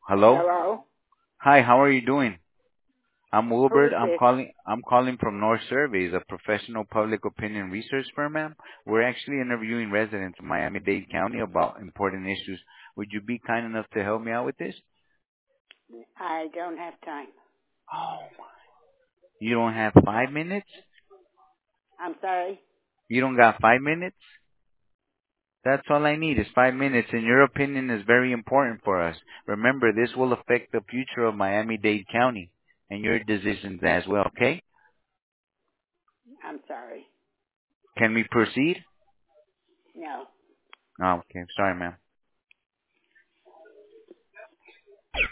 Hello? Hello? Hi, how are you doing? I'm Who Wilbert. is this? I'm calling from North Surveys, a professional public opinion research firm, ma'am. We're actually interviewing residents of Miami-Dade County about important issues. Would you be kind enough to help me out with this? I don't have time. Oh, you don't have 5 minutes? I'm sorry. You don't got 5 minutes? That's all I need is 5 minutes, and your opinion is very important for us. Remember, this will affect the future of Miami-Dade County and your decisions as well, okay? I'm sorry. Can we proceed? No. Oh, okay. Sorry, ma'am.